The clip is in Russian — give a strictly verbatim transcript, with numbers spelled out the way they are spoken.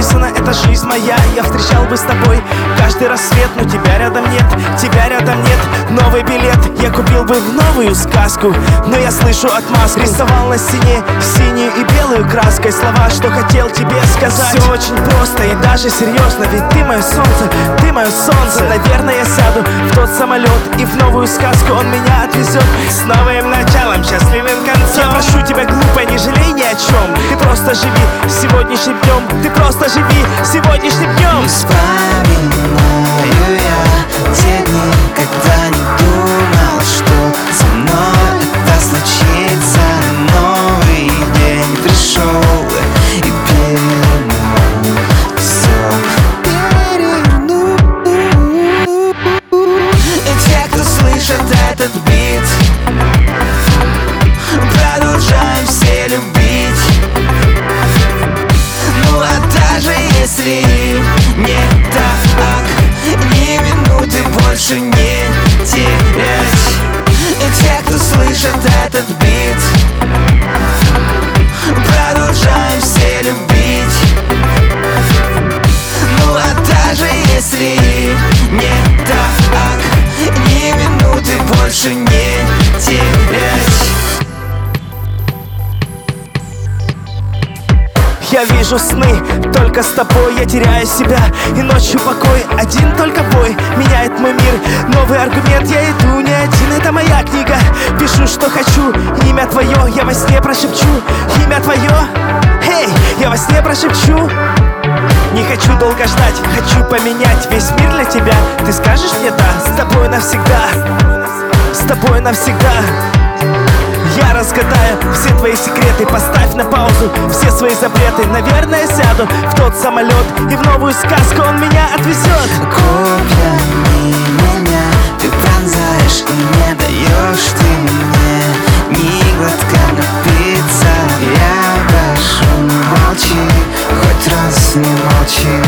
написано, это жизнь моя. Я встречал бы с тобой каждый рассвет, но тебя рядом нет, тебя рядом нет. Новый билет я купил бы в новую сказку, но я слышу отмазку. Рисовал на стене синюю и белую краской слова, что хотел тебе сказать. Все очень просто и даже серьезно, ведь ты мое солнце, ты мое солнце. Наверное, я сяду в тот самолет и в новую сказку он меня отвезет с новым началом, счастливым концом. Я прошу тебя, глупо, не жалей ни о чем. Ты просто живи сегодняшним днем, ты просто живи сегодняшним днем. Вспоминаю я те дни, когда не думал, что со мной это случится. Новый день пришел и перевернул все, перевернул. И те, кто слышит этот бит, продолжаем все любить. Ну а даже если не так, ни минуты больше не терять. И те, кто слышит этот бит, продолжаем все любить. Ну а даже если не так, ни минуты больше не терять. Я вижу сны, только с тобой я теряю себя. И ночью покой, один только бой меняет мой мир. Новый аргумент, я иду не один, это моя книга. Пишу, что хочу, имя твое я во сне прошепчу. Имя твое, эй, я во сне прошепчу. Не хочу долго ждать, хочу поменять весь мир для тебя. Ты скажешь мне да, с тобой навсегда, с тобой навсегда. Я разгадаю все твои секреты, поставь на паузу все свои запреты. Наверное, сяду в тот самолет и в новую сказку он меня отвезет. Копьями меня ты пронзаешь и не даешь ты мне ни глотка напиться. Я прошу, молчи, хоть раз не молчи.